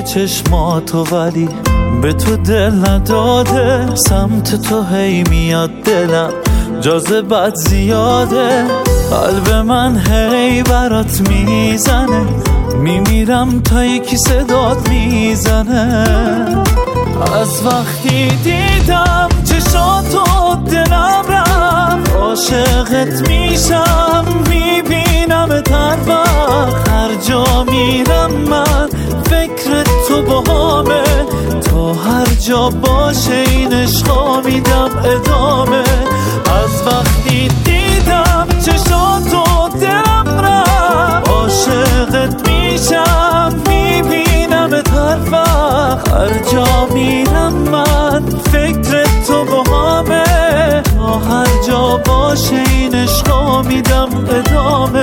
چشماتو ولی به تو دل نداده، سمت تو هی میاد دلم جاذبت زیاده، قلب من هی برات میزنه، میمیرم تا یکی صدات میزنه. از وقتی دیدم چشاتو دلم رفت، عاشقت میشم میبینم هر وقت، هر جا میرم من فکر تو باهامه، تا هر جا باشه این عشقا میدم ادامه. از وقتی دیدم چشاتو دلم رفت، عاشقت میشم میبینم هر وقت، هر جا میرم من فکر تو باهامه، تا هر جا باشه این عشقا میدم ادامه.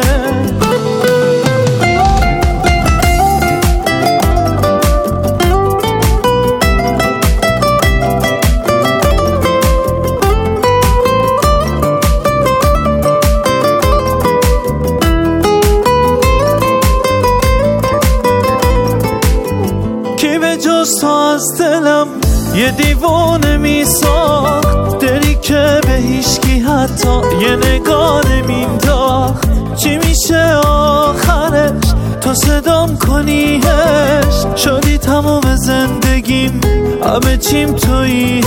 جز تو از دلم یه دیوانه میساخت، دلی که به هیچکی حتی یه نگاه نمینداخت. چی میشه آخرش تا صدام کنیش، شدی تمام زندگیم همه چیم توییش.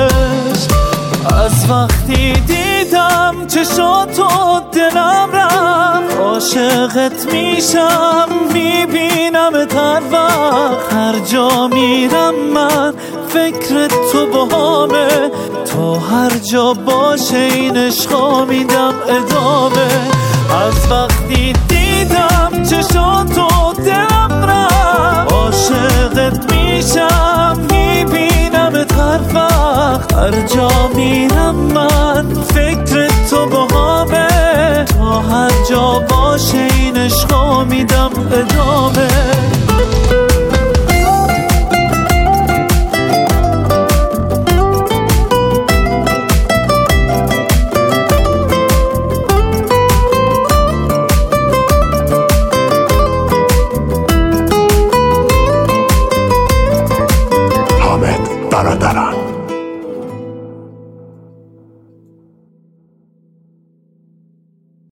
از وقتی دیدم چشاتو دلم رفت، عاشقت میشم میبینم هر وقت، هر جا میرم من فکر تو باهامه، تا هر جا باشه این عشقا میدم ادامه. از وقتی دیدم چشاتو دلم رفت، عاشقت میشم میبینم هر وقت، هر جا میرم من فکر تو باهامه، تا هر جا باشه این عشقا میدم ادامه.